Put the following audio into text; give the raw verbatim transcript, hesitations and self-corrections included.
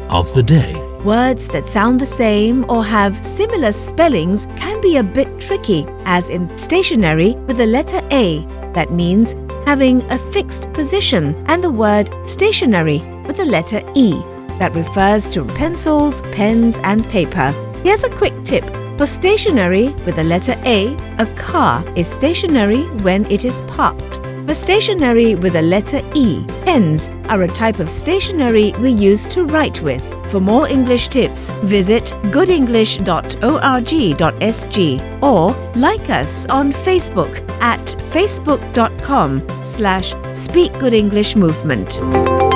of the day. Words that sound the same or have similar spellings can be a bit tricky, as in stationary with the letter A, that means having a fixed position, and the word stationery with the letter E, that refers to pencils, pens and paper. Here's a quick tip. For stationery with the letter A, a car is stationary when it is parked. For stationery with the letter E, pens are a type of stationery we use to write with. For more English tips, visit good english dot org dot s g or like us on Facebook at facebook dot com slash speak good english movement.